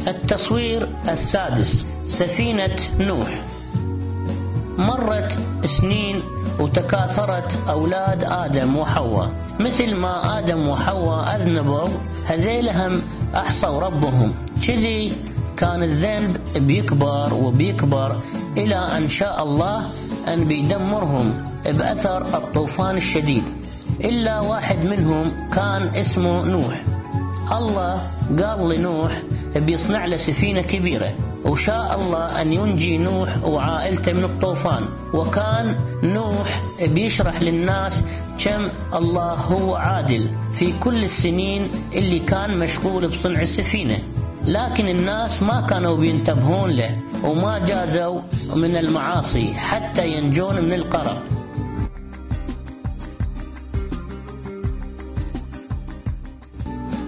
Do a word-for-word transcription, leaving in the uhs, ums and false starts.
التصوير السادس: سفينة نوح. مرت سنين وتكاثرت أولاد آدم وحواء، مثل ما آدم وحواء أذنبوا هذيلهم أحصوا ربهم، كذي كان الذنب بيكبر وبيكبر إلى أن شاء الله أن بيدمرهم بأثر الطوفان الشديد. إلا واحد منهم كان اسمه نوح. الله قال لنوح بيصنع له سفينة كبيرة، وشاء الله أن ينجي نوح وعائلته من الطوفان. وكان نوح بيشرح للناس كم الله هو عادل في كل السنين اللي كان مشغول بصنع السفينة، لكن الناس ما كانوا بينتبهون له وما جازوا من المعاصي حتى ينجون من القرق.